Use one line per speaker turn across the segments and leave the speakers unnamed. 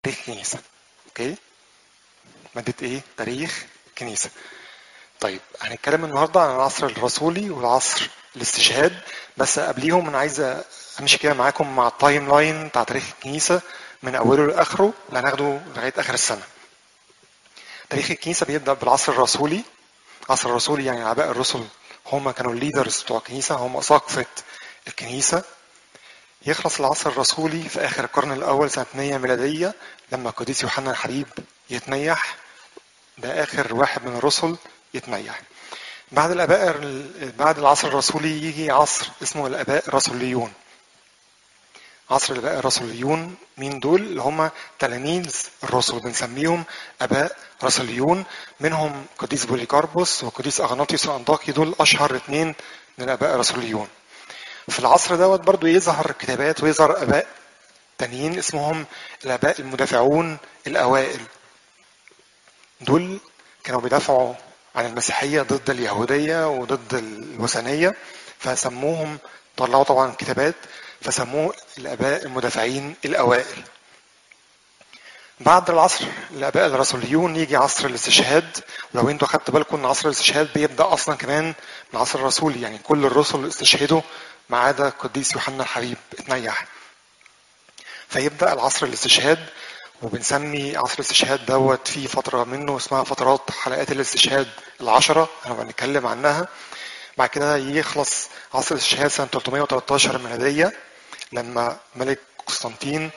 تاريخ الكنيسة. اوكي، مادة ايه؟ تاريخ الكنيسة. طيب هنتكلم النهارده عن العصر الرسولي والعصر الاستشهاد، بس قبليهم انا عايز امشي كده معاكم مع التايم لاين بتاع تاريخ الكنيسة من اوله لاخره اللي هناخده لغاية اخر السنة. تاريخ الكنيسة بيبدأ بالعصر الرسولي. العصر الرسولي يعني آباء الرسل هم كانوا الليدرز بتوع الكنيسة، هم ساقفة الكنيسة. يخلص العصر الرسولي في آخر القرن الأول سنة 100 ميلادية لما القديس يوحنا الحبيب يتنيح. ده آخر واحد من الرسل يتنيح. بعد العصر الرسولي يجي عصر اسمه الآباء الرسوليون. عصر الآباء الرسوليون مين دول؟ اللي هم تلاميذ الرسل، بنسميهم آباء رسوليون. منهم قديس بوليكاربوس وقديس أغناطيوس الأنطاكي، دول أشهر اتنين من الآباء الرسوليون. في العصر دوت برضو يظهر كتابات ويظهر آباء تانيين اسمهم الآباء المدافعون الأوائل. دول كانوا بيدافعوا عن المسيحية ضد اليهودية وضد الوثنية، فسموهم، طلعوا طبعا كتابات، فسموه الآباء المدافعين الأوائل. بعد العصر الآباء الرسوليون يجي عصر الاستشهاد. ولو انتوا خدتوا بالكم ان عصر الاستشهاد بيبدأ أصلا كمان من العصر الرسولي، يعني كل الرسل استشهدوا ما عدا القديس يوحنا الحبيب اتنيح. فيبدأ العصر الاستشهاد، وبنسمي عصر الاستشهاد دوت في فترة منه اسمها فترات حلقات الاستشهاد العشرة، هنبقى نتكلم عنها. بعد كده يخلص عصر الاستشهاد سنة 313 ميلادية لما ملك قسطنطين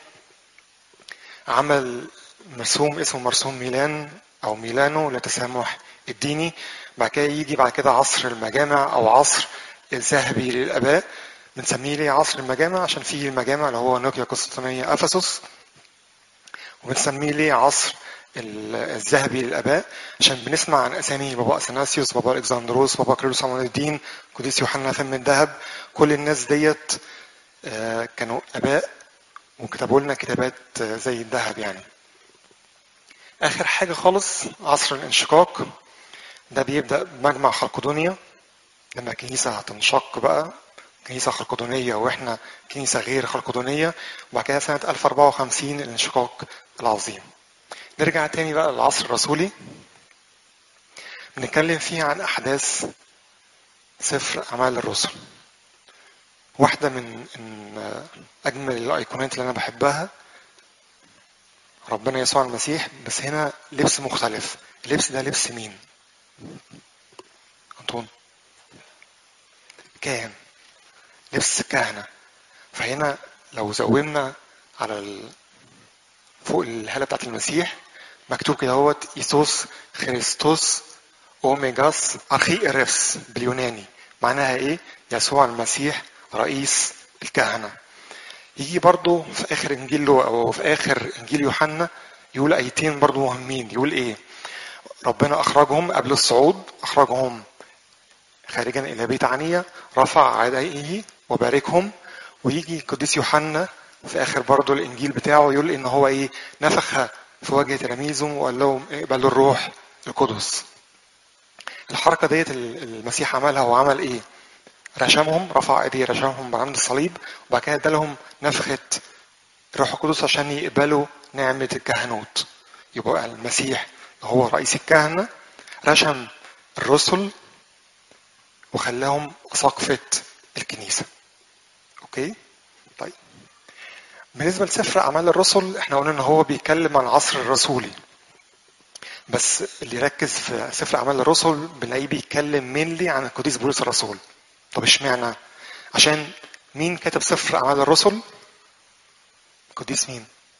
عمل مرسوم اسمه مرسوم ميلان أو ميلانو للتسامح الديني. بعد كده يجي بعد كده عصر المجامع أو عصر الذهبي للآباء. بنسميه ليه عصر المجامع؟ عشان فيه المجامع اللي هو نيقيا قسطنطينية أفسس. وبنسميه ليه عصر الذهبي للآباء عشان بنسمع عن أسامي بابا أثناسيوس، بابا الإكسندروس، بابا كيرلس عماد الدين، قديس يوحنا فم الذهب. كل الناس ديت كانوا آباء وكتبوا لنا كتابات زي الذهب يعني. آخر حاجة خالص عصر الانشقاق. ده بيبدأ بمجمع خلقدونيا لما الكنيسة هتنشق بقى، كنيسة خلقدونية وإحنا كنيسة غير خلقدونية. وبعد كده سنة 1054 الانشقاق العظيم. نرجع تاني بقى للعصر الرسولي، بنتكلم فيه عن أحداث سفر أعمال الرسل. واحدة من أجمل الأيقونات اللي أنا بحبها ربنا يسوع المسيح، بس هنا لبس مختلف. اللبس ده لبس مين؟ أنطون؟ كاهن، لبس كهنة. فهنا لو زومنا على فوق الهالة بتاعت المسيح مكتوب كده هوت إيسوس خريستوس أوميجاس أخي إرفس باليوناني. معناها إيه؟ يسوع المسيح رئيس الكهنة. يجي برضو في آخر إنجيل له أو في آخر إنجيل يوحنا يقول آيتين برضو مهمين. يقول إيه؟ ربنا أخرجهم قبل الصعود، أخرجهم خارجا إلى بيت عنيا، رفع يديه وباركهم. ويجي القديس يوحنا في آخر برضو الإنجيل بتاعه يقول إن هو إيه؟ نفخ في وجه تلاميذه وقال لهم اقبلوا الروح القدس. الحركة ديت المسيح عملها، وعمل إيه؟ رشمهم، رفع ايديه رشمهم بعمد الصليب، وبعد كده ادالهم نفخة الروح القدس عشان يقبلوا نعمة الكهنوت. يبقى المسيح هو رئيس الكهنة، رشم الرسل وخلاهم سقفة الكنيسة. اوكي؟ طيب بالنسبة لسفر أعمال الرسل احنا قلنا ان هو بيتكلم عن العصر الرسولي، بس اللي يركز في سفر أعمال الرسل بنلاقيه بيتكلم مينلي عن القديس بولس الرسول. طب اشمعنى؟ عشان مين كتب سفر أعمال الرسل؟ قديس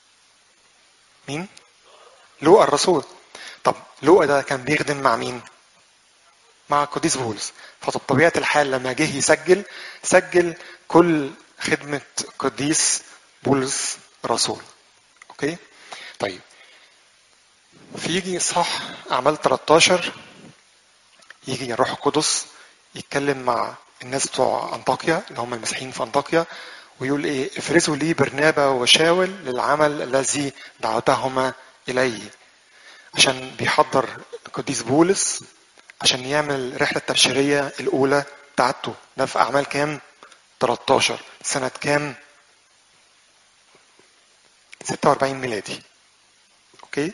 مين؟ لوقا الرسول. طب لوقا ده كان بيخدم مع مين؟ مع قديس بولس. فطبيعة الحال لما جه سجل كل خدمة قديس بولس الرسول. اوكي؟ طيب فيجي صح أعمال 13 يجي الروح القدس يتكلم مع الناس بتوع أنطاكيا اللي هم المسيحيين في أنطاكيا، ويقول إيه؟ افرزوا لي برنابا وشاول للعمل الذي دعوتهما إليه. عشان بيحضر القديس بولس عشان يعمل رحلة التبشيرية الأولى بتاعته. ده في أعمال كام؟ 13 سنة كام؟ 46 ميلادي. اوكي.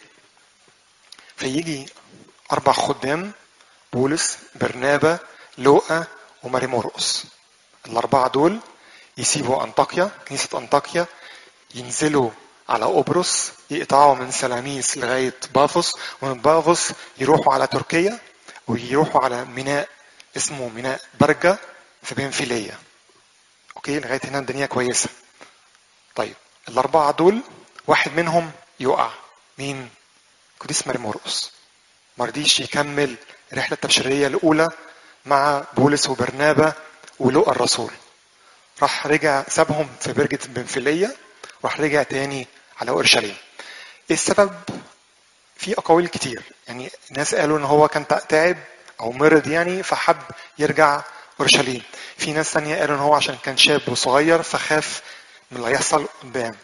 فيجي 4 خدام، بولس، برنابا، لوقا، وماري مرقس. ال4 دول يسيبوا أنطاكيا، كنيسة أنطاكيا، ينزلوا على قبرص، يقطعوا من سلاميس لغاية بافوس، ومن بافوس يروحوا على تركيا، ويروحوا على ميناء اسمه ميناء برجة في بنفيلية. اوكي، لغاية هنا الدنيا كويسة. طيب ال4 دول واحد منهم يقع. مين؟ قديس ماري مرقس. مرضيش يكمل الرحلة التبشيرية الأولى مع بولس وبرنابا ولوقا الرسول. راح رجع سابهم في برجة بنفيلية، راح رجع تاني على اورشليم. ايه السبب؟ في اقاويل كتير. يعني ناس قالوا ان هو كان تعب او مرض يعني فحب يرجع اورشليم. في ناس تانية قالوا ان هو عشان كان شاب وصغير فخاف من اللي هيحصل قدام.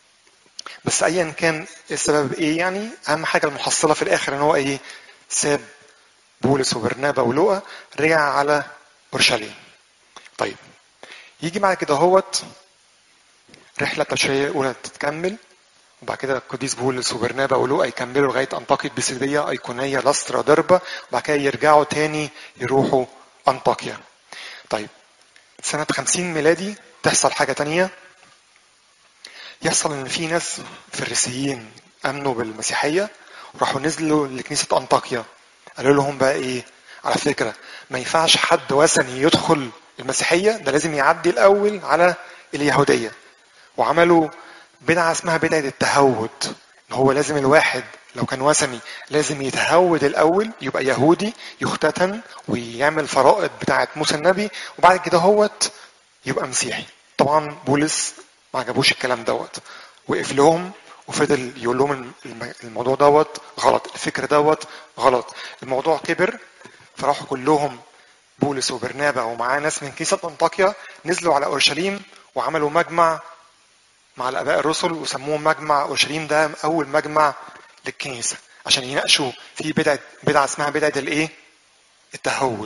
بس ايا كان السبب ايه، يعني اهم حاجه المحصله في الاخر ان هو ايه، ساب بولس وبرنابا ولوقا، رجع على اورشليم. طيب يجي بعد كده هوت رحله التبشيريه الاولى تتكمل، وبعد كده القديس بولس وبرنابا ولوقا يكملوا لغايه انطاكيا، بيسيديه، ايقونيه، لسترا، دربه، وبعد كده يرجعوا تاني يروحوا انطاكيا. طيب سنه 50 ميلادي تحصل حاجه تانية. يحصل ان في ناس فريسيين امنوا بالمسيحيه، وراحوا نزلوا لكنيسه انطاكيا، قالوا لهم بقى ايه، على فكره ما ينفعش حد وثني يدخل المسيحيه، ده لازم يعدي الاول على اليهوديه. وعملوا بدعه اسمها بدعه التهود، ان هو لازم الواحد لو كان وثني لازم يتهود الاول، يبقى يهودي، يختتن ويعمل فرائض بتاعه موسى النبي، وبعد كده هوت يبقى مسيحي. طبعا بولس ما عجبوش الكلام دوت، وقف لهم وفضل يقول لهم الموضوع دوت غلط، الفكر دوت غلط. الموضوع كبر، فراحوا كلهم بولس وبرنابا ومعاه ناس من كنيسة أنطاكيا نزلوا على أورشليم وعملوا مجمع مع الآباء الرسل، وسموه مجمع أورشليم. ده أول مجمع للكنيسة عشان يناقشوا في بدعة اسمها بدعة الإيه؟ التهود.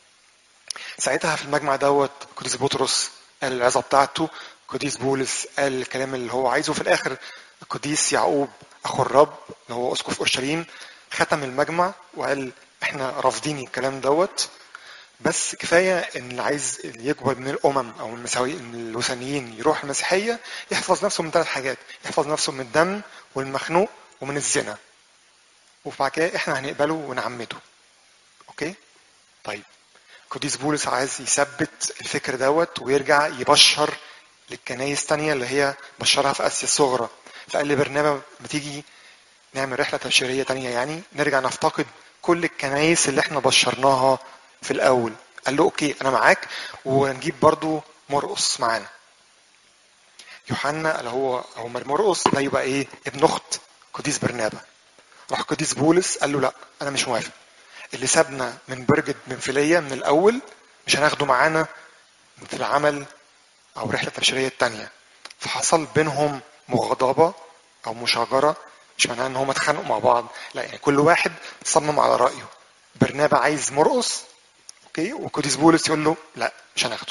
ساعتها في المجمع دوت قديس بطرس قال العظة بتاعته، قديس بولس قال الكلام اللي هو عايزه، في الآخر القديس يعقوب أخو الرب اللي هو أسقف أورشليم ختم المجمع وقال احنا رافضين الكلام دوت، بس كفاية ان اللي عايز يقبل من الأمم أو من الوثنيين يروح المسيحية يحفظ نفسه من 3 حاجات، يحفظ نفسه من الدم والمخنوق ومن الزنا، وبعد كده احنا هنقبله ونعمده. اوكي. طيب قديس بولس عايز يثبت الفكر دوت ويرجع يبشر للكنايس تانية اللي هي بشرها في آسيا الصغرى. فقال لبرنابا بتيجي نعمل رحلة تبشيرية تانية، يعني نرجع نفتقد كل الكنايس اللي احنا بشرناها في الأول. قال له اوكي انا معاك، ونجيب برضو مرقس معانا. يوحنا اللي هو او مرقس ده يبقى ايه، ابن اخت قديس برنابا. راح قديس بولس قال له لا انا مش موافق، اللي سابنا من برجة بنفيلية من الأول مش هناخده معانا في العمل أو رحلة التبشيرية التانية. فحصل بينهم مغاضبة أو مشاجرة، مش معناها إن هم اتخانقوا مع بعض، لا، يعني كل واحد صمم على رأيه. برنابا عايز مرقس، أوكي، وقديس بولس يقول له لا مش هناخده.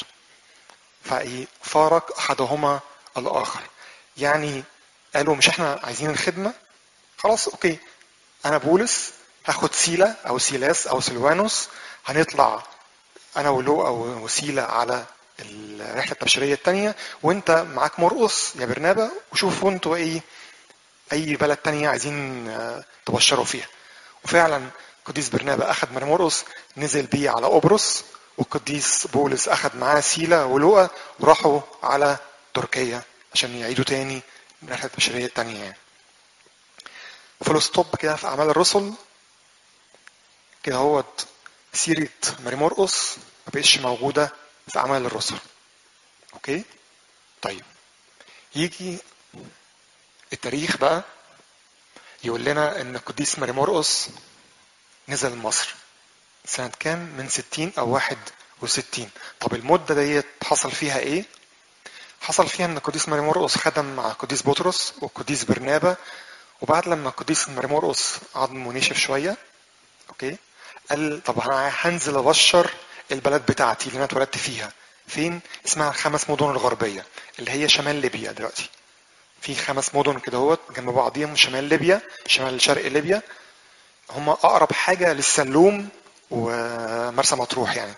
فارق أحدهما الآخر. يعني قالوا مش احنا عايزين الخدمة، خلاص أوكي، أنا بولس هاخد سيلا أو سيلاس أو سلوانوس، هنطلع انا ولو او وسيله على الرحله التبشيريه التانية، وانت معاك مرقس يا برنابا، وشوفوا انتوا ايه اي بلد تانية عايزين تبشروا فيها. وفعلا قديس برنابا اخذ من مرقس نزل بيه على قبرص، والقديس بولس اخذ معاه سيلا ولوقا وراحوا على تركيا عشان يعيدوا تاني الرحله التبشيريه التانية. يعني فول ستوب كده في اعمال الرسل كده، هو سيره ماري مرقس ما بقتش موجوده في اعمال الرسل. اوكي. طيب يجي التاريخ بقى يقول لنا ان القديس ماري مرقس نزل مصر سنة كام، من 60 او 61. طب المدة ديت حصل فيها ايه؟ حصل فيها ان القديس ماري مرقس خدم مع القديس بطرس والقديس برنابا، وبعد لما القديس ماري مرقس عظمه نشف شوية، اوكي، قال طب انا هنزل ابشر البلد بتاعتي اللي انا اتولدت فيها. فين؟ اسمها 5 مدن الغربية اللي هي شمال ليبيا دلوقتي. في 5 مدن كده هوت جنب بعضيهم، شمال ليبيا، شمال شرق ليبيا، هم اقرب حاجه للسلوم ومرسى مطروح يعني.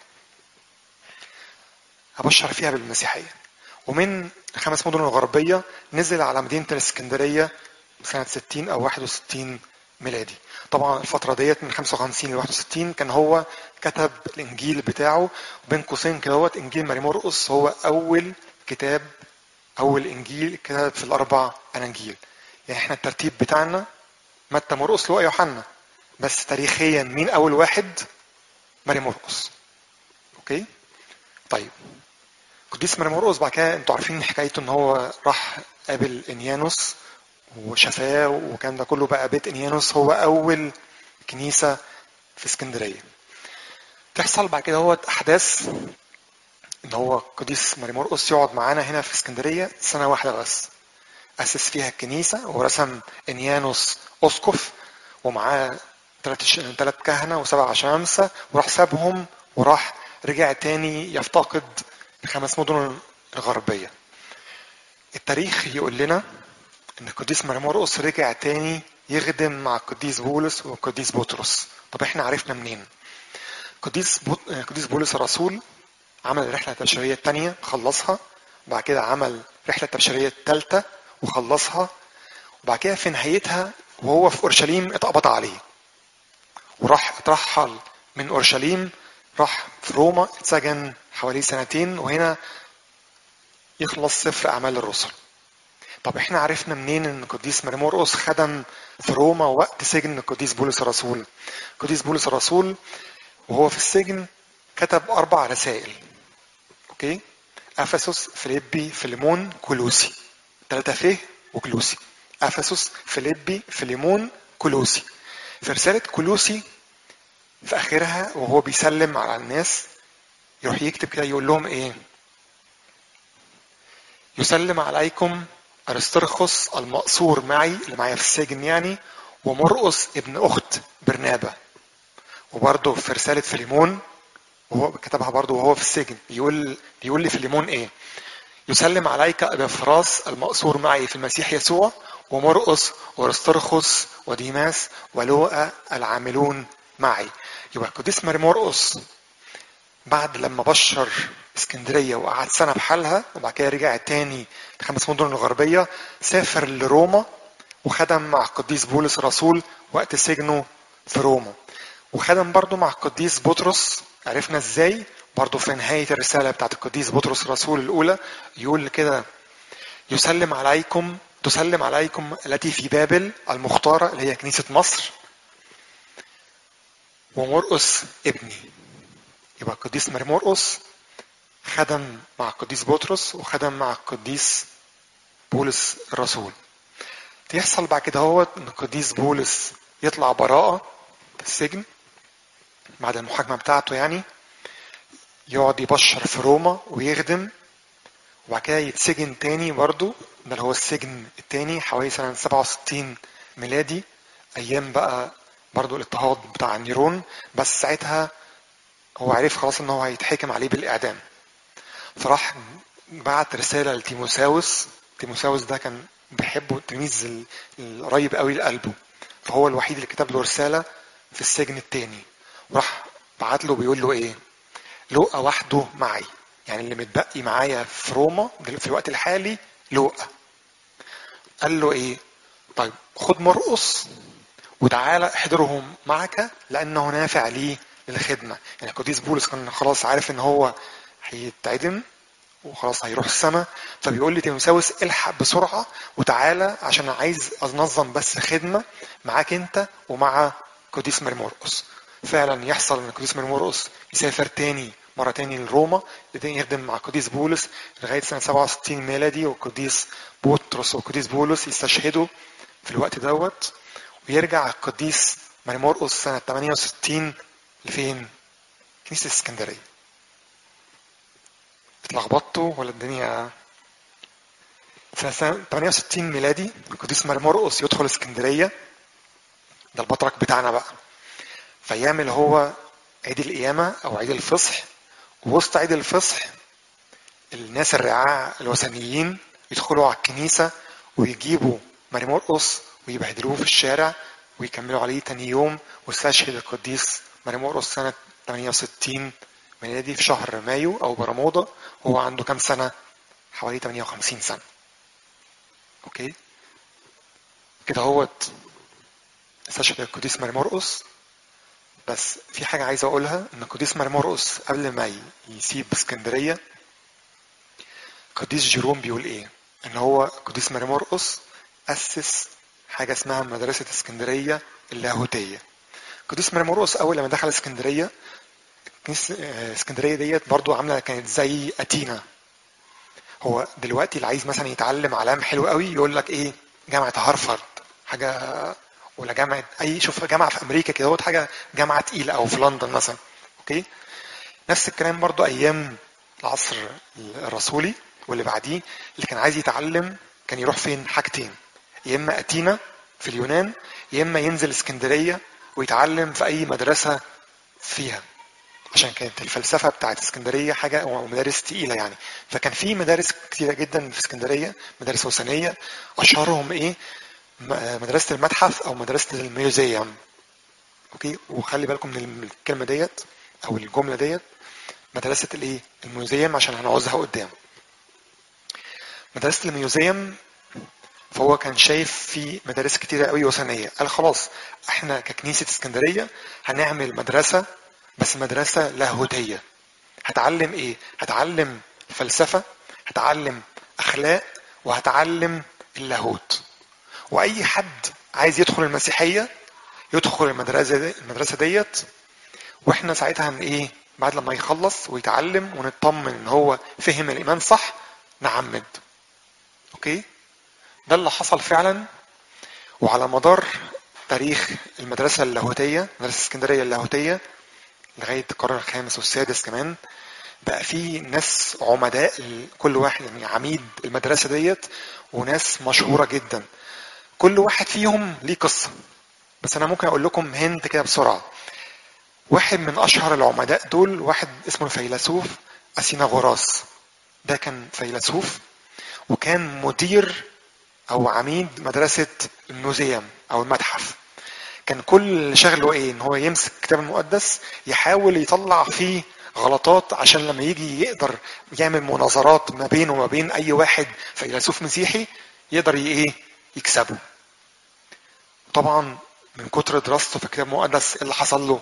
ابشر فيها بالمسيحيه. ومن ال5 مدن الغربيه نزل على مدينه الاسكندريه سنه 60 او 61 ميلادي. طبعا الفتره ديت من 55 ل 61 كان هو كتب الانجيل بتاعه. بين قوسين كده هوت انجيل ماري مرقس هو اول كتاب، اول انجيل كتب في الاربع اناجيل. يعني احنا الترتيب بتاعنا متى مرقس لوقا يوحنا، بس تاريخيا مين اول واحد؟ ماري مرقس. اوكي. طيب قديس ماري مرقس بعد كده انتوا عارفين حكايته ان هو راح قابل انيانوس وشفاه، وكان ده كله بقى بيت انيانوس هو اول كنيسه في اسكندريه. تحصل بعد كده هو احداث ان هو قديس ماري مرقس يقعد معانا هنا في اسكندريه سنه واحده بس، اسس فيها الكنيسه ورسم انيانوس اسقف ومعاه 3 كهنه و7 شمامسه، وراح سابهم وراح رجع تاني يفتقد ال5 مدن الغربيه. التاريخ يقول لنا ان القديس ماري مرقس رجع تاني يخدم مع القديس بولس والقديس بطرس. طب احنا عرفنا منين؟ قديس بولس الرسول عمل الرحله التبشيريه الثانيه خلصها، وبعد كده عمل الرحله التبشيريه الثالثه وخلصها، وبعد كده في نهايتها وهو في اورشليم اتقبض عليه وراح اترحل من اورشليم، راح في روما اتسجن حوالي 2 وهنا يخلص سفر اعمال الرسل. طب احنا عرفنا منين ان القديس ماري مرقس خدم في روما وقت سجن القديس بولس الرسول؟ القديس بولس الرسول وهو في السجن كتب 4 رسائل. اوكي. افسس، فيليبي، فيليمون، كولوسي. 3 وكلوسي. افسس، فيليبي، فيليمون، كولوسي. في رسالة كولوسي في اخرها وهو بيسلم على الناس يروح يكتب كده يقول لهم ايه؟ يسلم عليكم ارسترخس المقصور معي اللي معايا في السجن يعني، ومرقس ابن اخت برنابا. وبرضه في رسالة فيليمون وهو كتبها برضه وهو في السجن بيقول لي فيليمون ايه؟ يسلم عليك ابافراس المقصور معي في المسيح يسوع، ومرقس وارسترخس وديماس ولوقا العاملون معي. يبقى القديس ماري مرقس بعد لما بشر اسكندريه وقعد سنه بحالها وبعد كده رجع تاني ل5 مدن الغربيه، سافر لروما وخدم مع القديس بولس الرسول وقت سجنه في روما، وخدم برضه مع القديس بطرس. عرفنا ازاي؟ برضه في نهايه الرساله بتاعت القديس بطرس الرسول الاولى يقول كده: تسلم عليكم التي في بابل المختاره اللي هي كنيسه مصر، ومرقس ابني. يبقى القديس ماري مرقس خدم مع القديس بطرس وخدم مع القديس بولس الرسول. يحصل بعد كده هو ان القديس بولس يطلع براءة في السجن بعد المحاكمة بتاعته يعني، يقعد يبشر في روما ويخدم، وبعد كده يتسجن تاني برضو، ده اللي هو السجن التاني حوالي سنة 67 ميلادي، ايام بقى برضو الاضطهاد بتاع نيرون، بس ساعتها هو عرف خلاص ان هو هيتحكم عليه بالاعدام، فراح بعت رسالة لتيموساوس. تيموساوس ده كان بيحبه، التلميذ القريب قوي لقلبه، فهو الوحيد اللي كتب له رسالة في السجن التاني، وراح بعت له بيقول له ايه؟ لوقا وحده معي، يعني اللي متبقي معايا في روما في الوقت الحالي لوقا. قال له ايه؟ طيب خد مرقس وتعالى احضرهم معك لانه نافع لي للخدمه. يعني القديس بولس كان خلاص عارف ان هو هيتعدم وخلاص هيروح السماء، فبيقول لي تيموساوس الحق بسرعه وتعالى عشان عايز انظم بس خدمه معاك انت ومع قديس ماري مرقس. فعلا يحصل ان قديس ماري مرقس يسافر تاني مره تاني لروما يخدم مع قديس بولس لغايه سنه 67 ميلادي، والقديس بطرس والقديس بولس يستشهدوا في الوقت دوت، ويرجع القديس ماري مرقس سنه 68 لفين؟ كنيسه اسكندريه. اتلخبطتوا ولا الدنيا؟ سنة 68 ميلادي القديس ماري مرقس يدخل اسكندرية، ده البطرك بتاعنا بقى، فيعمل هو عيد القيامة أو عيد الفصح. ووسط عيد الفصح الناس الرعاع الوثنيين يدخلوا على الكنيسة ويجيبوا ماري مرقس ويبهدلوه في الشارع ويكملوا عليه تاني يوم. واستشهد القديس ماري مرقس سنة 68 ميلادي في شهر مايو أو برمودا. هو عنده كام سنة؟ حوالي 58 سنة. أوكي كده هوت استشهد القديس ماري مرقس. بس في حاجة عايز أقولها، إن القديس ماري مرقس قبل ما يسيب اسكندرية، قديس جيروم بيقول إيه؟ إن هو قديس ماري مرقس أسس حاجة اسمها مدرسة اسكندرية اللاهوتية. قديس ماري مرقس أول لما دخل اسكندرية، اسكندرية ديت برضو عاملة كانت زي أتينا. هو دلوقتي اللي عايز مثلا يتعلم علام حلو قوي يقول لك إيه؟ جامعة هارفارد حاجة، ولا جامعة أي، شوف جامعة في أمريكا كده هوت حاجة جامعة تقيلة، أو في لندن مثلا. أوكي نفس الكلام برضو أيام العصر الرسولي واللي بعديه، اللي كان عايز يتعلم كان يروح فين؟ حاجتين، يا إما أتينا في اليونان، يا إما ينزل اسكندرية ويتعلم في أي مدرسة فيها، عشان كانت الفلسفة بتاعت اسكندرية حاجة ومدارس تقيلة يعني. فكان في مدارس كتيرة جدا في اسكندرية، مدارس وثنية، أشهرهم إيه؟ مدرسة المتحف أو مدرسة الميوزيوم. أوكي وخلي بالكم من الكلمة ديت أو الجملة ديت، مدرسة الإيه؟ الميوزيوم، عشان هنعوزها قدام. مدرسة الميوزيوم، فهو كان شايف في مدارس كتيرة قوي وثنية، قال خلاص احنا ككنيسة اسكندرية هنعمل مدرسة، بس مدرسة لاهوتية. هتعلم ايه؟ هتعلم فلسفة، هتعلم اخلاق، وهتعلم اللاهوت. واي حد عايز يدخل المسيحية يدخل المدرسة ديت. واحنا ساعتها ايه؟ بعد لما يخلص ويتعلم ونطمن ان هو فهم الايمان صح نعمد. اوكي ده اللي حصل فعلا. وعلى مدار تاريخ المدرسة اللاهوتية، مدرسة اسكندرية اللاهوتية، لغاية القرن الخامس والسادس كمان، بقى في ناس عمداء، كل واحد يعني عميد المدرسة ديت، وناس مشهورة جدا، كل واحد فيهم ليه قصة. بس أنا ممكن أقول لكم هنت كده بسرعة. واحد من أشهر العمداء دول واحد اسمه الفيلسوف أثيناغوراس. ده كان فيلسوف وكان مدير أو عميد مدرسة الموزيوم أو المتحف. كان كل شغله ايه؟ ان هو يمسك الكتاب المقدس يحاول يطلع فيه غلطات، عشان لما يجي يقدر يعمل مناظرات ما بينه وما بين اي واحد فيلسوف مسيحي يقدر ايه؟ يكسبه. طبعا من كتر دراسته في الكتاب المقدس اللي حصل له،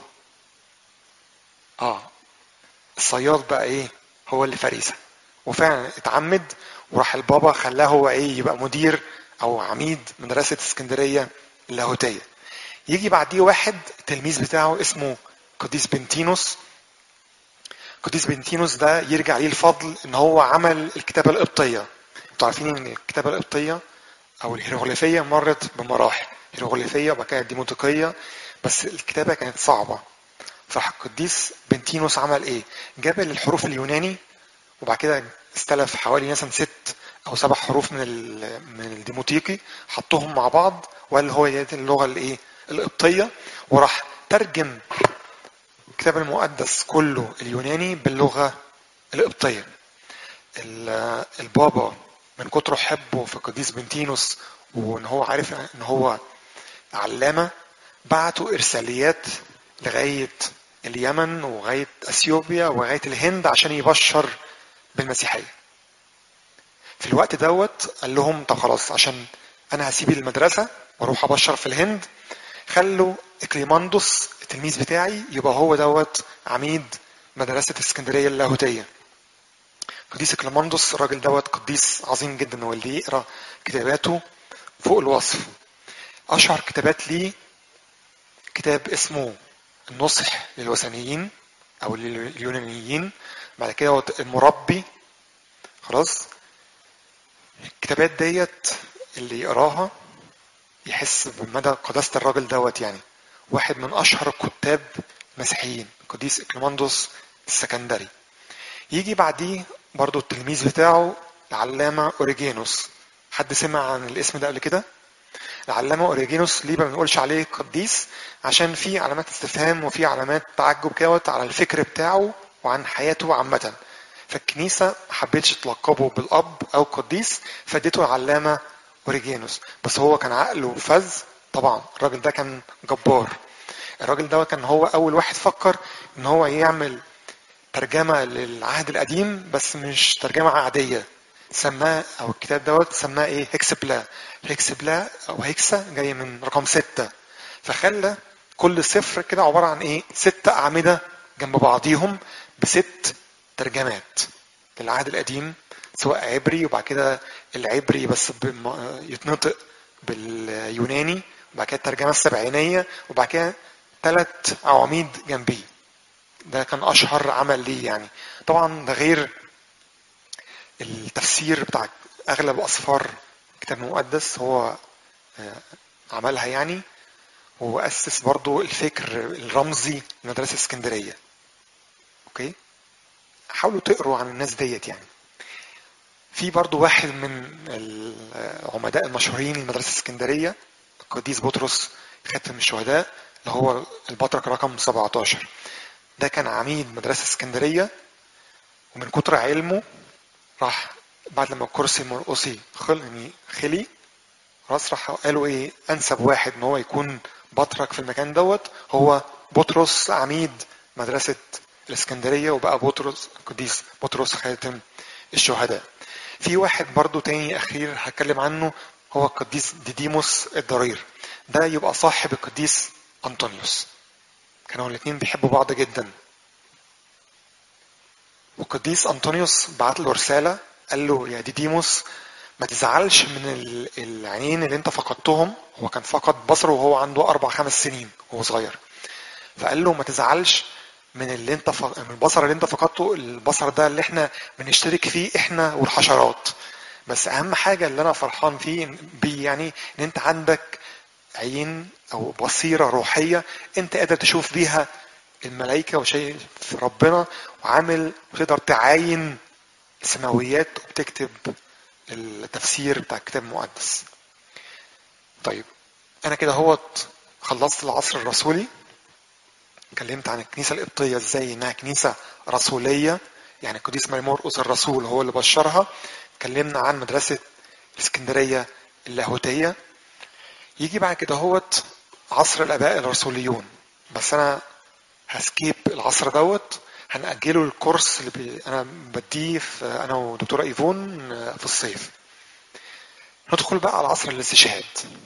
اه الصياد بقى ايه؟ هو اللي فريسه. وفعلا اتعمد، وراح البابا خلاه هو ايه؟ يبقى مدير او عميد مدرسة اسكندرية اللاهوتية. يجي بعديه واحد التلميذ بتاعه اسمه قديس بنتينوس. قديس بنتينوس ده يرجع ليه الفضل ان هو عمل الكتابة القبطية. انتوا عارفين ان الكتابة القبطية او الهيروغليفية مرت بمراحل، هيروغليفية وبعد كده ديموتيقية، بس الكتابة كانت صعبة. فالقديس بنتينوس عمل ايه؟ جاب الحروف اليوناني، وبعد كده استلف حوالي مثلا 6 أو 7 حروف من الديموتيقي، حطهم مع بعض وقال هو دي اللغة الايه؟ القبطية. وراح ترجم الكتاب المقدس كله اليوناني باللغة القبطية. البابا من كتر حبه في القديس بنتينوس وان هو عارف ان هو علامة، بعتوا ارساليات لغاية اليمن وغاية اثيوبيا وغاية الهند عشان يبشر بالمسيحية. في الوقت دوت قال لهم طب خلاص، عشان انا هسيب المدرسة واروح ابشر في الهند، خلوا اكليماندوس التلميذ بتاعي يبقى هو دوت عميد مدرسة اسكندرية اللاهوتية. قديس اكليماندوس الراجل دوت قديس عظيم جدا، واللي يقرا كتاباته فوق الوصف. اشهر كتابات ليه كتاب اسمه النصح للوثنيين او اليونانيين، بعد كده هو المربي. خلاص الكتابات ديت اللي يقراها يحس بمدى قداسة الراجل دوت، يعني واحد من اشهر الكتاب المسيحيين قديس اكليماندوس السكندري. يجي بعديه برضو التلميذ بتاعه العلامة اوريجينوس. حد سمع عن الاسم ده قبل كده؟ العلامة اوريجينوس ليه ما بنقولش عليه قديس؟ عشان في علامات استفهام وفي علامات تعجب كده على الفكر بتاعه وعن حياته عامة. فالكنيسة ما حبتش تلقبه بالاب او قديس، فاديته العلامة اوريجينوس. بس هو كان عقله فذ طبعا، الراجل ده كان جبار. الراجل ده كان هو اول واحد فكر ان هو يعمل ترجمة للعهد القديم، بس مش ترجمة عادية. سماه او الكتاب سماه ايه؟ هكسبلا. هكسبلا او هكسا جاي من رقم 6. فخلى كل سفر كده عبارة عن ايه؟ 6 أعمدة جنب بعضيهم ب6 ترجمات للعهد القديم، سواء عبري وبعد كده العبري بس يتنطق باليوناني، وبعد كده الترجمة السبعينية، وبعد كده 3 عواميد جنبيه. ده كان أشهر عمل ليه يعني. طبعا ده غير التفسير بتاع أغلب أسفار الكتاب المقدس، هو عملها يعني. وأسس برضو الفكر الرمزي لمدرسة اسكندرية. أوكي، حاولوا تقروا عن الناس ديت يعني. في برضو واحد من العمداء المشهورين لمدرسة اسكندرية، القديس بطرس خاتم الشهداء، اللي هو البطرك رقم 17. ده كان عميد مدرسة اسكندرية، ومن كتر علمه راح بعد لما الكرسي المرقصي خلي خلاص، راح قالوا ايه انسب واحد ان هو يكون بطرك في المكان هو بطرس عميد مدرسة الاسكندرية، وبقى بطرس القديس بطرس خاتم الشهداء. في واحد برضو تاني اخير هتكلم عنه، هو القديس ديديموس الضرير. ده يبقى صاحب القديس انطونيوس، كانوا الاتنين بيحبوا بعض جدا. والقديس انطونيوس بعت له رسالة، قال له يا ديديموس ما تزعلش من العينين اللي انت فقدتهم. هو كان فقد بصره وهو عنده 4-5 سنين وهو صغير. فقال له ما تزعلش من اللي انت من البصر اللي انت فقدته. البصر ده اللي احنا بنشترك فيه احنا والحشرات، بس اهم حاجة اللي انا فرحان فيه بيه يعني ان انت عندك عين او بصيرة روحية، انت قادر تشوف بيها الملائكة وشايف ربنا، وعامل وتقدر تعاين السماويات وبتكتب التفسير بتاع الكتاب المقدس. طيب انا كده خلصت العصر الرسولي، اتكلمت عن الكنيسة القبطية ازاي انها كنيسة رسولية، يعني القديس ماري مرقس الرسول هو اللي بشرها. اتكلمنا عن مدرسة الاسكندرية اللاهوتية. يجي بعد كده عصر الاباء الرسوليون، بس انا هسكيب العصر هنأجله الكورس اللي انا بديه في انا ودكتورة ايفون في الصيف. ندخل بقى على عصر الاستشهاد.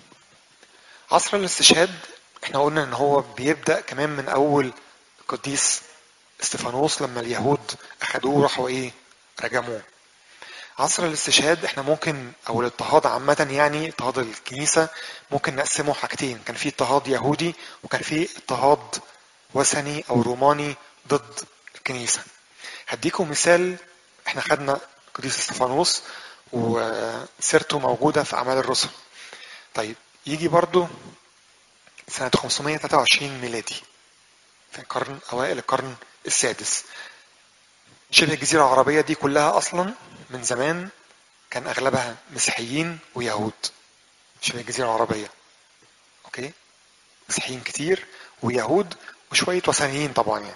عصر الاستشهاد احنا قلنا ان هو بيبدأ كمان من اول القديس استفانوس لما اليهود اخدوه راحوا ايه؟ رجموه. عصر الاستشهاد احنا ممكن، او الاضطهاد عامة يعني اضطهاد الكنيسة، ممكن نقسمه حاجتين. كان في اضطهاد يهودي، وكان في اضطهاد وثني او روماني ضد الكنيسة. هديكم مثال. احنا خدنا قديس استفانوس وسيرته موجودة في اعمال الرسل. طيب يجي برضو سنة 523 ميلادي، في أوائل القرن السادس. شبه الجزيرة العربية دي كلها أصلا من زمان كان أغلبها مسيحيين ويهود. شبه الجزيرة العربية أوكي، مسيحيين كتير ويهود وشوية وثنيين طبعا يعني.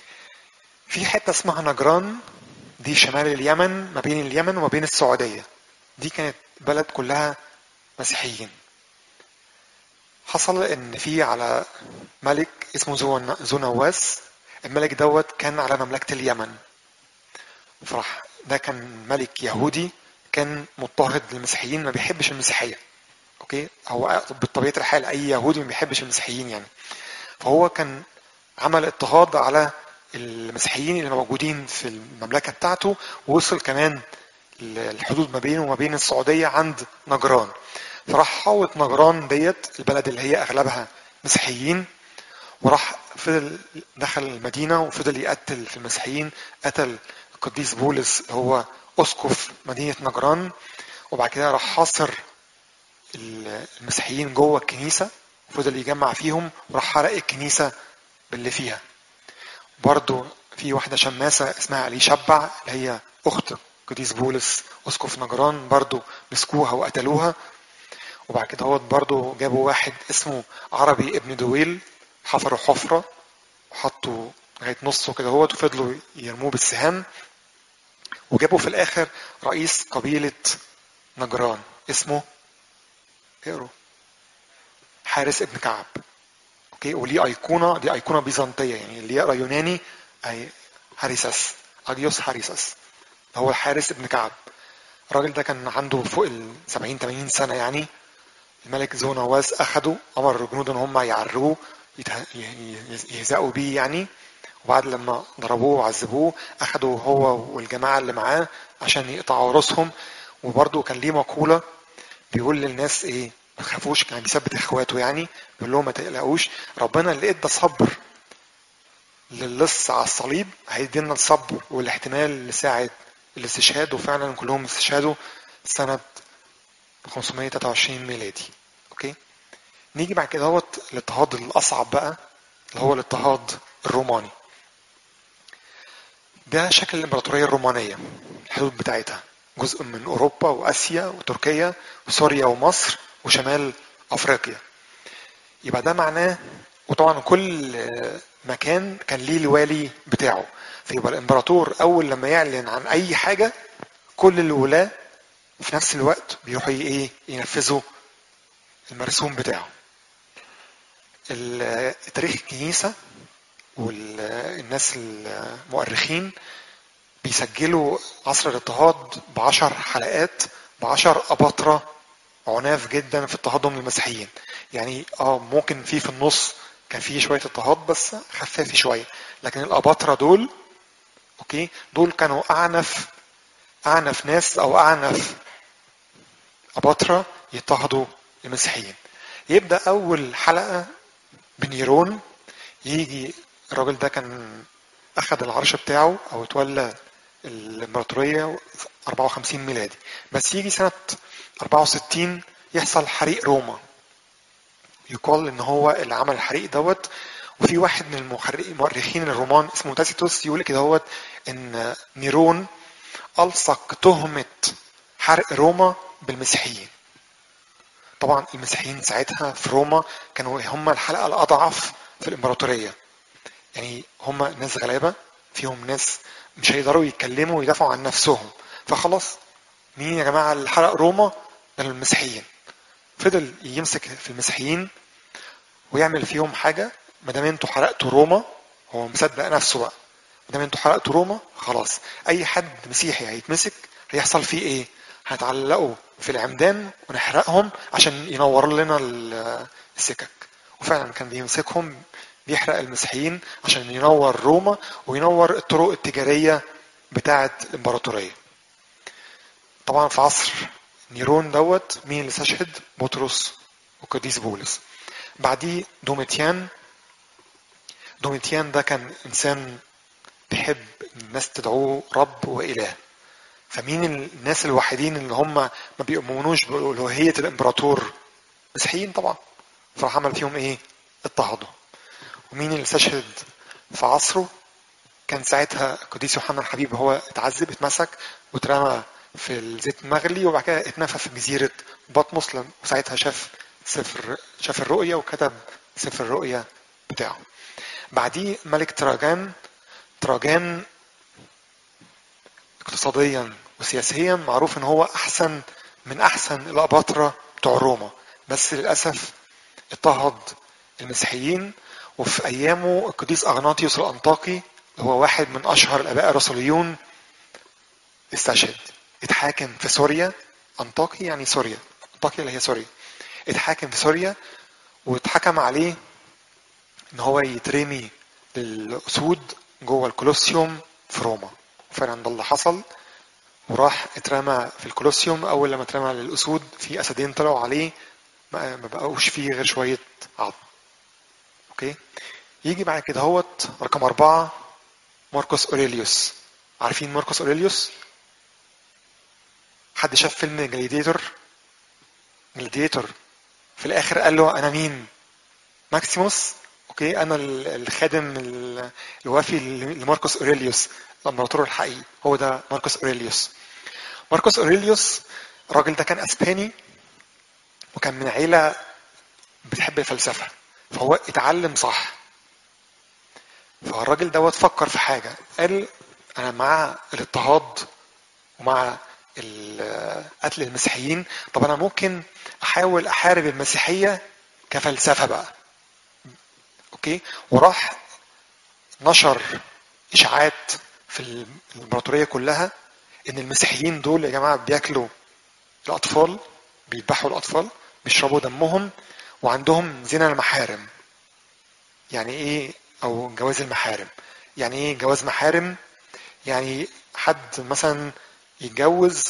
في حتة اسمها نجران، دي شمال اليمن، ما بين اليمن وما بين السعودية. دي كانت بلد كلها مسيحيين. حصل ان في على ملك اسمه ذو نواس. الملك كان على مملكة اليمن. فراح ده كان ملك يهودي، كان مضطهد للمسيحيين، ما بيحبش المسيحية. اوكي، هو بطبيعة الحال اي يهودي ما بيحبش المسيحيين يعني. فهو كان عمل اضطهاد على المسيحيين اللي موجودين في المملكة بتاعته، ووصل كمان الحدود ما بينه وما بين السعودية عند نجران. فراح حاوط نجران ديت البلد اللي هي اغلبها مسيحيين، وراح فضل دخل المدينة وفضل يقتل في المسيحيين. قتل القديس بولس هو أسقف مدينة نجران، وبعد كده راح حاصر المسيحيين جوه الكنيسة وفضل يجمع فيهم، وراح حرق الكنيسة باللي فيها. برضو في واحدة شماسة اسمها علي شبع، اللي هي أخت القديس بولس أسقف نجران، برضو مسكوها وقتلوها. وبعد كده برضو جابوا واحد اسمه عربي ابن دويل، حفروا حفرة وحطوا لغاية نصه كده وفضلوا يرموه بالسهام. وجابوا في الآخر رئيس قبيلة نجران اسمه اقروا. حارس ابن كعب. اوكي، وليه ايقونه، دي ايقونه بيزنطيه، يعني اللي يقرا يوناني اي هاريساس، اجيوس هاريساس، هو الحارس ابن كعب. الراجل ده كان عنده فوق ال 70 80 سنه يعني. الملك ذو نواس اخده، امر جنوده ان هم يعروه، يهزقوا بيه يعني. وبعد لما ضربوه وعذبوه اخدوا هو والجماعه اللي معاه عشان يقطعوا راسهم. وبرضه كان ليه مقوله بيقول للناس ايه، ما تخافوش، كان بيثبت اخواته يعني، بيقول لهم ما تقلقوش، ربنا اللي ادى صبر للص على الصليب هيدينا الصبر والاحتمال لساعة الاستشهاد. وفعلا كلهم استشهدوا سنة 523 ميلادي. اوكي، نيجي بعد كده هوت الاضطهاد الاصعب بقى، اللي هو الاضطهاد الروماني. ده شكل الامبراطورية الرومانية، الحدود بتاعتها جزء من اوروبا واسيا وتركيا وسوريا ومصر وشمال افريقيا. يبقى ده معناه، وطبعا كل مكان كان ليه الوالي بتاعه. فيبقى الامبراطور اول لما يعلن عن اي حاجه، كل الولاة في نفس الوقت بيروحوا ايه ينفذوا المرسوم بتاعه. تاريخ الكنيسه والناس المؤرخين بيسجلوا عصر الاضطهاد ب10 حلقات، ب10 أباطرة عناف جدا في اضطهادهم للمسيحيين. يعني ممكن في النص كان في شويه اضطهاد بس خفافي شويه، لكن الاباطره دول اوكي دول كانوا اعنف ناس او اعنف اباطره يضطهدوا المسيحيين. يبدا اول حلقه بنيرون. يجي الراجل ده كان اخذ العرش بتاعه او اتولى الامبراطوريه 54 ميلادي، بس يجي سنه 64 يحصل حريق روما. يقال ان هو اللي عمل الحريق دوت. وفي واحد من المؤرخين الرومان اسمه تاسيتوس يقول كده دوت ان نيرون الصق تهمه حرق روما بالمسيحيين. طبعا المسيحيين ساعتها في روما كانوا هم الحلقه الاضعف في الامبراطوريه، يعني هم ناس غلابه، فيهم ناس مش هيقدروا يتكلموا ويدافعوا عن نفسهم، فخلاص مين يا جماعه اللي حرق روما؟ ده المسيحيين. فضل يمسك في المسيحيين ويعمل فيهم حاجه. ما دام انتوا حرقتوا روما، هو مصدق نفسه بقى، ما دام انتوا حرقتوا روما خلاص اي حد مسيحي هيتمسك هيحصل فيه ايه؟ هتعلقوا في العمدان ونحرقهم عشان ينور لنا السكك. وفعلا كان بيمسكهم بيحرق المسيحيين عشان ينور روما وينور الطرق التجارية بتاعة الامبراطورية. طبعا في عصر نيرون دوت مين اللي استشهد؟ بطرس وقديس بولس. بعديه دوميتيان. دوميتيان ده كان انسان بيحب الناس تدعوه رب واله. فمين الناس الوحيدين اللي هم ما بيؤمنوش بألوهية الامبراطور؟ مسيحيين طبعا. فراح عمل فيهم ايه؟ اضطهدوا. ومين اللي استشهد في عصره؟ كان ساعتها قديس يوحنا الحبيب، هو اتعذب، اتمسك واترمى في الزيت المغلي، وبعد كده اتنفى في جزيرة بطمس، وساعتها شاف الرؤية وكتب سفر الرؤية بتاعه. بعديه ملك تراجان. تراجان اقتصاديا وسياسيا معروف ان هو من احسن الاباطرة بتوع روما، بس للاسف اضطهد المسيحيين. وفي ايامه القديس اغناطيوس الانطاكي، هو واحد من اشهر الاباء الرسوليون، استشهد. اتحاكم في سوريا. انطاكي يعني سوريا، انطاكيا اللي هي سوريا. اتحاكم في سوريا واتحكم عليه ان هو يترمي للاسود جوه الكولوسيوم في روما. فعلا ده اللي حصل، وراح اترمى في الكولوسيوم. اول لما اترمى للاسود في اسدين طلعوا عليه، ما بقوش فيه غير شويه عظم. اوكي، يجي بعد كده هوت رقم 4 ماركوس اوريليوس. عارفين ماركوس اوريليوس؟ حد شاف فيلم جلاديتور؟ جلاديتور في الاخر قال له انا مين؟ ماكسيموس. اوكي، انا الخادم الوفي لماركوس اوريليوس الامبراطور الحقيقي، هو ده ماركوس اوريليوس. ماركوس اوريليوس الراجل ده كان اسباني، وكان من عيله بتحب الفلسفه، فهو اتعلم صح. فالراجل دوت فكر في حاجه، قال انا مع الاضطهاد ومع قتل المسيحيين. طب انا ممكن احاول احارب المسيحيه كفلسفه بقى، اوكي. وراح نشر اشاعات في الامبراطوريه كلها ان المسيحيين دول يا جماعه بياكلوا الاطفال، بيذبحوا الاطفال، بيشربوا دمهم، وعندهم زنا المحارم. يعني ايه؟ او جواز المحارم. يعني ايه جواز محارم؟ يعني حد مثلا يتجوز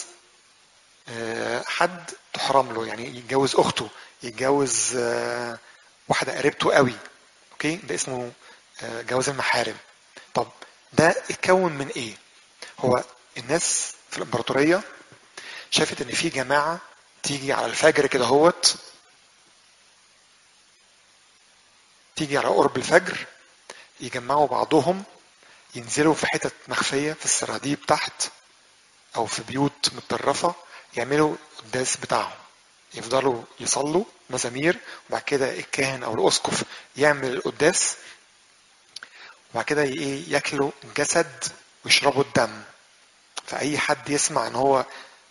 حد تحرم له، يعني يتجوز اخته، يتجوز واحده قريبته قوي، اوكي، ده اسمه جواز المحارم. طب ده اتكون من ايه؟ هو الناس في الامبراطوريه شافت ان في جماعه تيجي على الفجر كده هوت، تيجي على قرب الفجر، يجمعوا بعضهم، ينزلوا في حتت مخفيه في السراديب تحت او في بيوت متطرفه، يعملوا القداس بتاعهم، يفضلوا يصلوا مزامير، وبعد كده الكاهن او الاسقف يعمل القداس، وبعد كده ايه ياكلوا الجسد ويشربوا الدم. فاي حد يسمع ان هو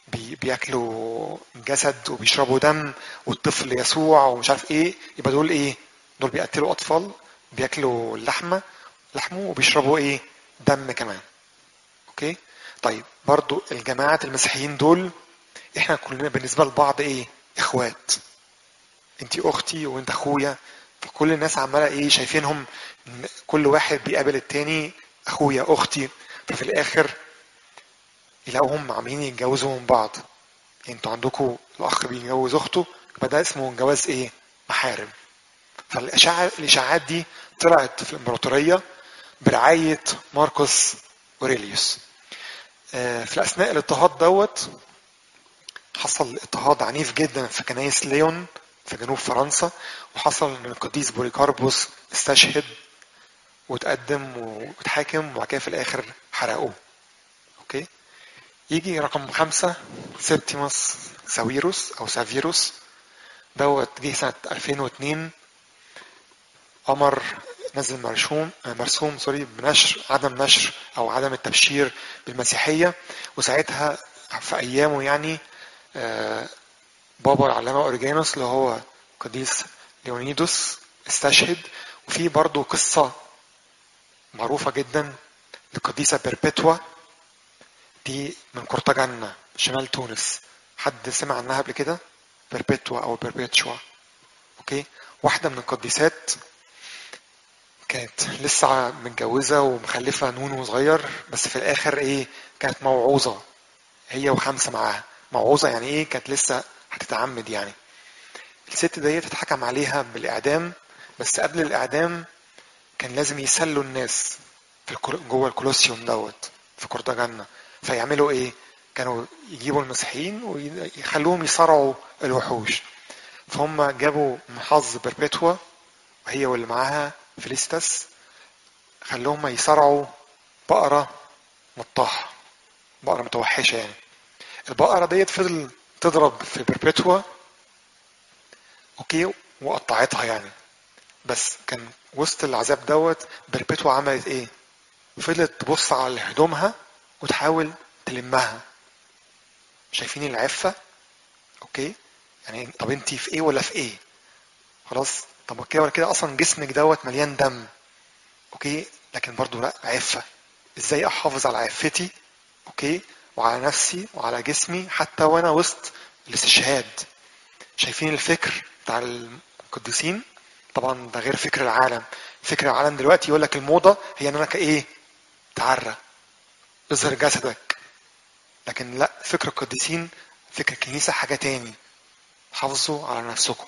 بياكلوا جسد وبيشربوا دم والطفل يسوع ومش عارف ايه، يبقى دول ايه؟ دول بيقتلوا اطفال، بياكلوا لحمه وبيشربوا ايه؟ دم كمان، اوكي. طيب برضو الجماعات المسيحيين دول احنا كلنا بالنسبه لبعض ايه؟ اخوات، انتي اختي وانت اخويا. فكل الناس عماله ايه؟ شايفينهم كل واحد بيقابل التاني اخويا اختي. ففي الاخر يلاقوهم عاملين يتجوزوا من بعض. يعني انتوا عندكم الاخ بيتجوز اخته، يبقى ده اسمه جواز ايه؟ محارم. الاشاعات دي طلعت في الامبراطوريه برعايه ماركوس اوريليوس. في اثناء الاضطهاد دوت حصل اضطهاد عنيف جدا في كنايس ليون في جنوب فرنسا، وحصل ان القديس بوليكاربوس استشهد وتقدم واتحاكم، وبعد كده في الاخر حرقوه، اوكي. يجي رقم 5 سيبتيموس ساويروس او سافيروس دوت، جه سنة 2002، أمر نزل مرسوم بنشر عدم نشر أو عدم التبشير بالمسيحية. وساعتها في أيامه يعني بابا العلامة أوريجانوس اللي هو قديس ليونيدوس استشهد. وفي برضو قصة معروفة جدا للقديسة بيربتوا، دي من قرطاجنة شمال تونس. حد سمع عنها قبل كده؟ بيربتوا أو بيربتشوا، اوكي. واحدة من القديسات كانت لسه متجوزة ومخلفة نونو صغير، بس في الآخر إيه؟ كانت موعوظة هي وخمسة معاها. موعوظة يعني إيه؟ كانت لسه هتتعمد يعني. الست ديت اتحكم عليها بالإعدام، بس قبل الإعدام كان لازم يسلوا الناس في جوه الكولوسيوم دوت في قرطاجنة. فيعملوا إيه؟ كانوا يجيبوا المسيحيين ويخلوهم يصارعوا الوحوش. فهم جابوا من حظ بيربتوا وهي واللي معاها فيليستاس، خلوهم يصارعوا بقرة مطاحة، بقرة متوحشة يعني. البقرة ديت فضل تضرب في بيربتوا، اوكي، وقطعتها يعني. بس كان وسط العذاب دوت بيربتوا عملت ايه؟ فضلت تبص على هدومها وتحاول تلمها. شايفين العفة؟ اوكي. يعني طب انتي في ايه ولا في ايه؟ خلاص، طب كده ولا كده اصلا جسمك دوت مليان دم، اوكي، لكن برضو لا، عفة. ازاي احافظ على عفتي، اوكي، وعلى نفسي وعلى جسمي حتى وانا وسط الاستشهاد؟ شايفين الفكر بتاع القديسين؟ طبعا ده غير فكر العالم. فكر العالم دلوقتي يقول لك الموضة هي ان انا كايه؟ تعرى، اظهر جسدك. لكن لا، فكر القديسين، فكر الكنيسة حاجة تاني. حافظوا على نفسكم.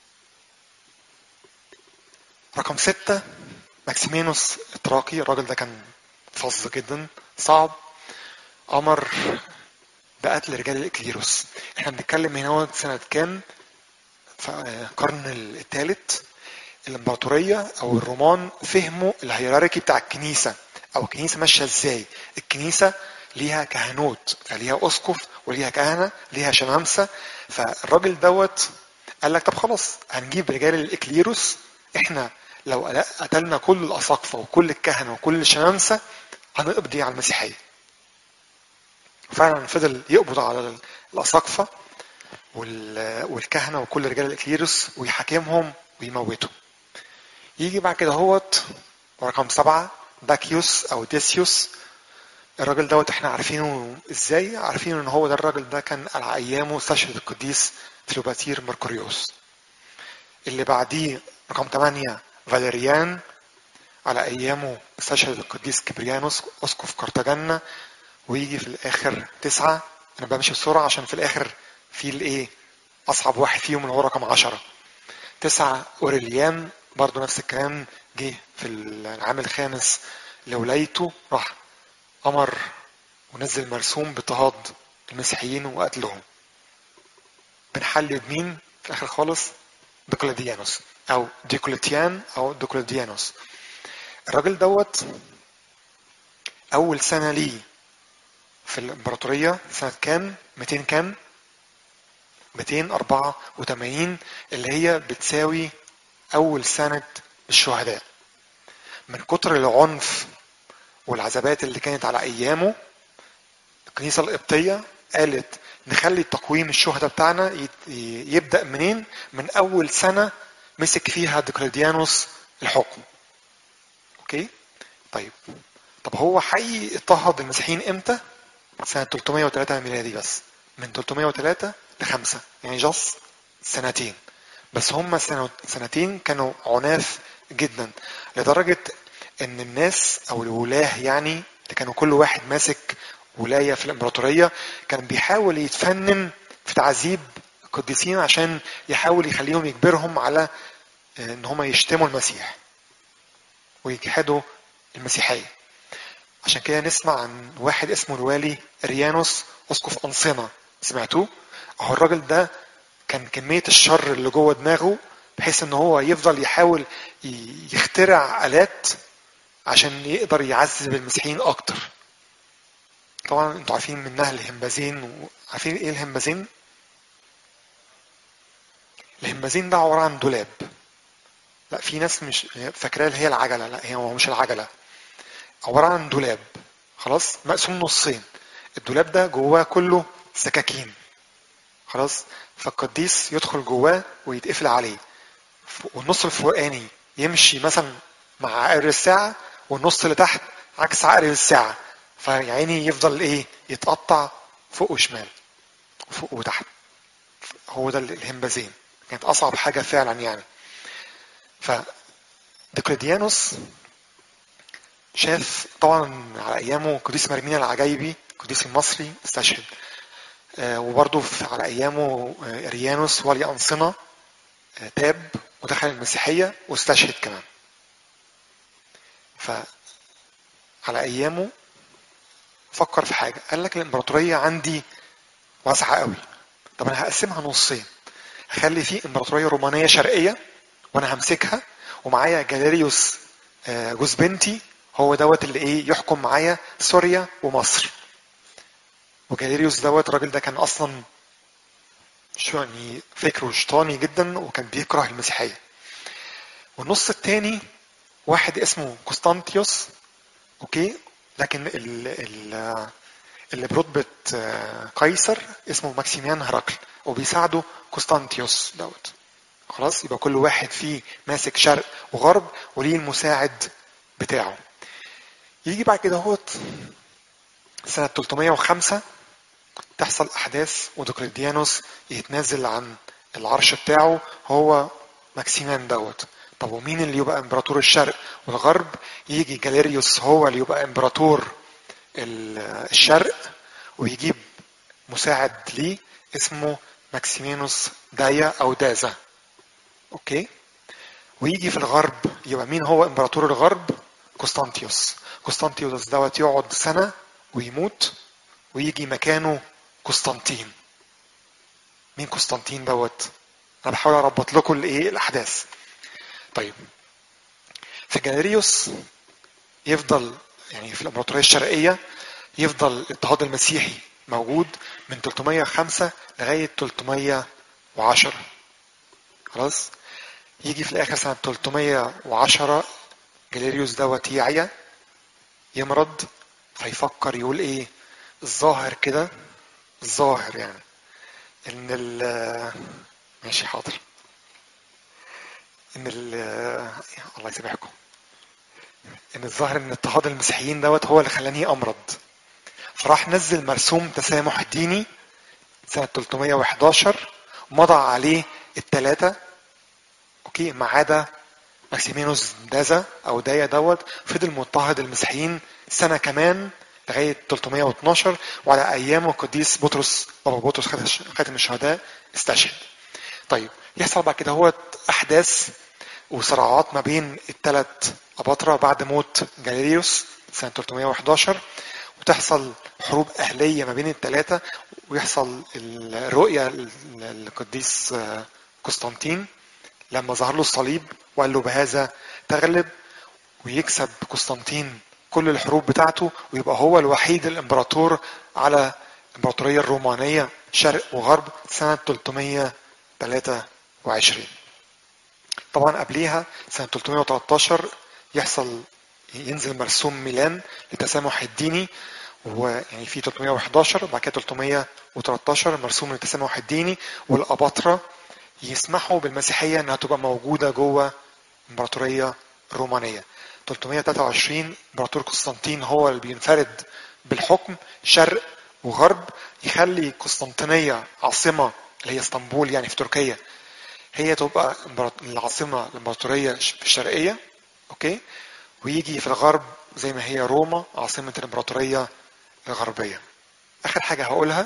رقم 6 ماكسيمينوس التراقي. الراجل ده كان فظ جدا، صعب. أمر بقتل رجال الإكليروس. احنا بنتكلم هنا هو سنة كام؟ في القرن الثالث. الامبراطورية او الرومان فهموا الهيراركي بتاع الكنيسة، او الكنيسة ماشية ازاي. الكنيسة ليها كهنوت، فليها اسقف وليها كهنة، ليها شمامسة. فالراجل دوت قال لك طب خلاص هنجيب رجال الاكليروس، احنا لو قتلنا كل الاساقفة وكل الكهنة وكل الشمامسة هنقضي على المسيحية. فعلا فضل يقبض على الأساقفة والكهنة وكل رجال الإكليروس ويحاكمهم ويموتهم. يجي بعد كده هوت رقم 7 داكيوس أو ديسيوس. الراجل دوت احنا عارفينه ازاي؟ عارفينه ان هو ده الراجل ده كان على ايامه استشهد القديس فلوباتير مركوريوس. اللي بعديه رقم 8 فاليريان، على ايامه استشهد القديس كبريانوس اسقف قرطاجنة. ويجي في الاخر 9، انا بمشي بسرعة عشان في الاخر في الايه اصعب واحد فيهم اللي هو رقم 10 9 اوريليان، برضو نفس الكلام، جه في العام الخامس لولايته، راح امر ونزل مرسوم باضطهاد المسيحيين وقتلهم. بنحل بمين في الاخر خالص؟ ديوكليديانوس او ديوكليتيان او ديوكليديانوس. الراجل دوت اول سنة ليه في الامبراطورية سنة كام؟ 200 كام؟ 284، اللي هي بتساوي اول سنة الشهداء. من كتر العنف والعذابات اللي كانت على ايامه، الكنيسة القبطية قالت نخلي تقويم الشهداء بتاعنا يبدأ منين؟ من أول سنة مسك فيها ديوكليديانوس الحكم. أوكي؟ طيب هو حقيقي اضطهد المسيحيين إمتى؟ سنة 303 ميلادي بس، من 303 ل5، يعني جص سنتين بس. هم سنتين كانوا عناف جدا، لدرجة ان الناس او الولاه يعني اللي كانوا كل واحد ماسك ولاية في الامبراطورية كان بيحاول يتفنن في تعذيب القديسين عشان يحاول يخليهم يجبرهم على ان هم يشتموا المسيح ويجحدوا المسيحية. عشان كده نسمع عن واحد اسمه الوالي اريانوس اسقف انصنة، سمعتوه؟ اهو الراجل ده كان كمية الشر اللي جوه دماغه بحيث ان هو يفضل يحاول يخترع آلات عشان يقدر يعذب المسيحيين اكتر. طبعا انتوا عارفين منها الهمبازين، عارفين ايه الهمبازين؟ الهمبازين ده عبارة عن دولاب. لا، في ناس مش فاكراه اللي هي العجلة، لا هي مش العجلة، عبارة عن دولاب خلاص مقسوم نصين. الدولاب ده جواه كله سكاكين خلاص، فالقديس يدخل جواه ويتقفل عليه، والنص الفوقاني يمشي مثلا مع عقرب الساعة، والنص اللي تحت عكس عقرب الساعة، فيعني يفضل ايه يتقطع فوق وشمال وفوق وتحت. هو ده الهمبازين، كانت اصعب حاجة فعلا يعني. فديوكليديانوس شاف طبعا على ايامه قديس مرمينا العجايبي القديس المصري استشهد، وبرضه على ايامه اريانوس ولي انصنة تاب ودخل المسيحية واستشهد كمان. فعلى ايامه فكر في حاجة، قال لك الامبراطورية عندي واسعة قوي، طب انا هقسمها نصين، هخلي فيه امبراطورية رومانية شرقية وانا همسكها، ومعايا جاليريوس جوز بنتي، هو دوت اللي ايه يحكم معايا سوريا ومصر. وجاليريوس دوت الراجل ده كان اصلا شو يعني فكره شيطاني جدا وكان بيكره المسيحية. والنص التاني واحد اسمه قسطنطيوس، اوكي، لكن اللي برتبة قيصر اسمه ماكسيميان هرقل وبيساعده قسطنطيوس دوت. خلاص، يبقى كل واحد فيه ماسك شرق وغرب وليه المساعد بتاعه. يجي بعد كده هوت سنة 305 تحصل أحداث وديوكليديانوس يتنازل عن العرش بتاعه هو ماكسيمان دوت. طب ومين اللي يبقى امبراطور الشرق والغرب؟ يجي جاليريوس هو اللي يبقى امبراطور الشرق، ويجيب مساعد ليه اسمه ماكسيمينوس دايا او دازا، اوكي. ويجي في الغرب يبقى مين هو امبراطور الغرب؟ قسطنطيوس دوت يقعد سنة ويموت، ويجي مكانه قسطنطين. مين قسطنطين دوت؟ انا بحاول اربط لكم الايه الاحداث. طيب، في جاليريوس يفضل يعني في الامبراطوريه الشرقيه يفضل الاضطهاد المسيحي موجود من 305 لغايه 310 خلاص. يجي في الاخر سنه 310 جاليريوس دوت يعيا يمرض، فيفكر يقول ايه؟ الظاهر كده، الظاهر يعني ان ماشي حاضر، ان الله يسامحكم، ان الظاهر ان اضطهاد المسيحيين دوت هو اللي خلاني امرض. فراح نزل مرسوم تسامح ديني سنة 311 مضى عليه الثلاثة، اوكي، ما عدا ماكسيمينوس دازا او دايا دوت فضل مضطهد المسيحيين سنة كمان لغاية 312، وعلى ايامه القديس بطرس، بابا بطرس خاتم الشهداء، استشهد. طيب يحصل بعد كده هو احداث وصراعات ما بين الثلاث أباطرة بعد موت جاليليوس سنة 311، وتحصل حروب أهلية ما بين الثلاثة، ويحصل الرؤية للقديس قسطنطين لما ظهر له الصليب وقال له بهذا تغلب، ويكسب قسطنطين كل الحروب بتاعته، ويبقى هو الوحيد الامبراطور على الامبراطورية الرومانية شرق وغرب سنة 323. طبعا قبليها سنة 313 ينزل مرسوم ميلان للتسامح الديني، ويعني في 311 بعد كده 313 مرسوم للتسامح الديني، والأباطرة يسمحوا بالمسيحية انها تبقى موجودة جوه الامبراطورية الرومانية. 323 امبراطور قسطنطين هو اللي بينفرد بالحكم شرق وغرب، يخلي قسطنطينية عاصمة اللي هي اسطنبول يعني في تركيا هي تبقى العاصمة الامبراطورية في الشرقية، اوكي، ويجي في الغرب زي ما هي روما عاصمة الامبراطورية الغربية. اخر حاجة هقولها،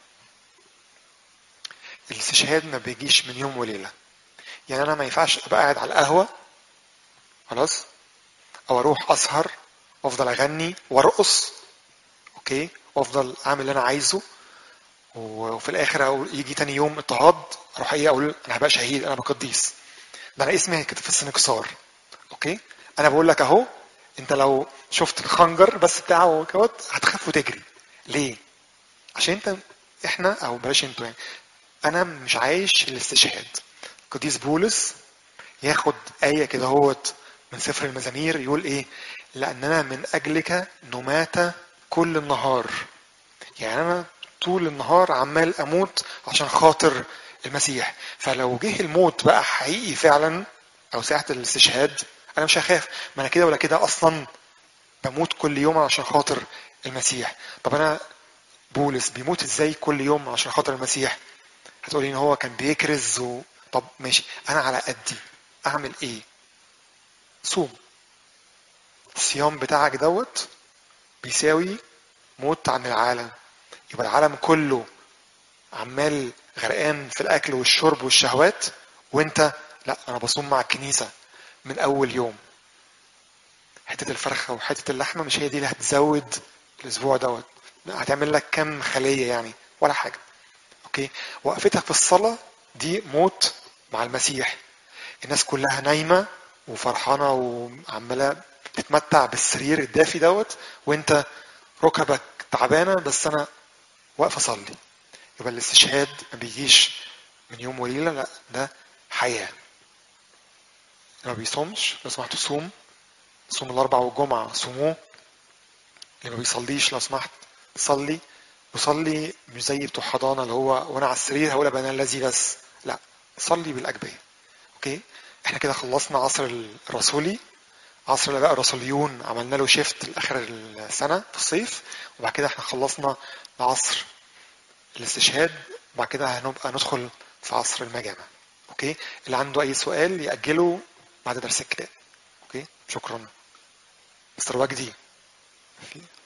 الاستشهاد ما بيجيش من يوم وليلة. يعني انا ما ينفعش ابقى قاعد على القهوة خلاص، او اروح اسهر وافضل اغني وارقص، اوكي، وافضل اعمل اللي انا عايزه، وفي الاخر يجي تاني يوم اضطهاد اروح ايه اقول انا هبقى شهيد انا بقديس. ده انا اسمي كده في السنكسار، اوكي. انا بقول لك اهو، انت لو شفت الخنجر بس بتاعه كوت هتخاف وتجري. ليه؟ عشان انت، احنا او بلاش انتوا يعني، انا مش عايش الاستشهاد. قديس بولس ياخد آية كده هوت من سفر المزامير يقول ايه؟ لأننا من أجلك نمات كل النهار. يعني أنا طول النهار عمال أموت عشان خاطر المسيح. فلو جه الموت بقى حقيقي فعلا أو ساعة الاستشهاد أنا مش هخاف، ما أنا كده ولا كده أصلا بموت كل يوم عشان خاطر المسيح. طب أنا بولس بيموت إزاي كل يوم عشان خاطر المسيح؟ هتقولي إن هو كان بيكرز طب ماشي، أنا على قدي أعمل إيه؟ صوم. الصيام بتاعك دوت بيساوي موت عن العالم. يبقى العالم كله عمال غرقان في الاكل والشرب والشهوات، وانت لا، انا بصوم مع الكنيسة من اول يوم. حتة الفرخة وحتة اللحمة مش هي دي اللي هتزود الاسبوع دوت، هتعمل لك كم خلية يعني ولا حاجة، اوكي. وقفتك في الصلاة دي موت مع المسيح. الناس كلها نايمة وفرحانة وعمالة بتتمتع بالسرير الدافي دوت، وانت ركبك تعبانة بس انا واقف اصلي. يبقى الاستشهاد ما بيجيش من يوم وليلة، لا، ده حياة. اللي ما بيصومش لو سمحت صوم، صوم الاربع والجمعة صوموه. اللي ما بيصليش لو سمحت صلي، وصلي مش زي بتوع حضانة اللي هو وانا على السرير هقول ابانا الذي بس، لا، صلي بالاجبية، اوكي. احنا كده خلصنا عصر الرسولي. عصر الاباء الرسوليون عملنا له شيفت لاخر السنة في الصيف، وبعد كده احنا خلصنا عصر الاستشهاد. بعد كده هنبقى ندخل في عصر المجامع، اوكي. اللي عنده اي سؤال يأجله بعد درس الكتاب، اوكي. شكرا. مستر وجدي.